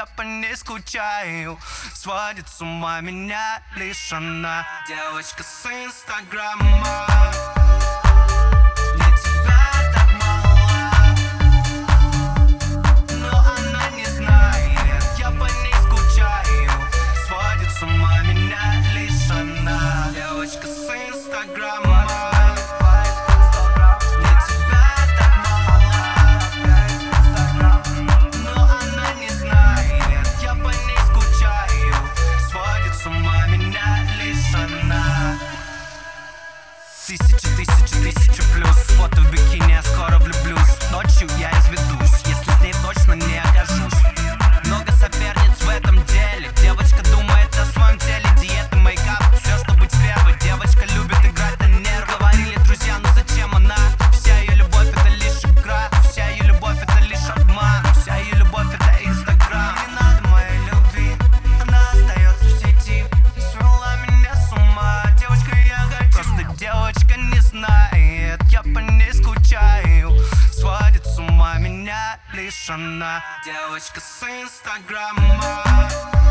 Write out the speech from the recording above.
я по ней скучаю. Сводит с ума меня лишь она. Девочка с Инстаграма. Тысяча плюс. Фото в бикини, я скоро влюблюсь. Ночью я изведусь, если с ней точно не окажусь. Много соперниц в этом деле. Девочка думает о своем теле. Диета, мейкап, все, что быть первой. Девочка любит играть на нервы. Говорили друзья, ну зачем она? Вся ее любовь это лишь игра. Вся ее любовь это лишь обман. Вся ее любовь это Инстаграм. Не надо моей любви, она остается в сети. Свела меня с ума. Девочка, я хочу. Просто девочка не знает, я по ней скучаю. Сводит с ума меня лишь она. Девочка с Инстаграма.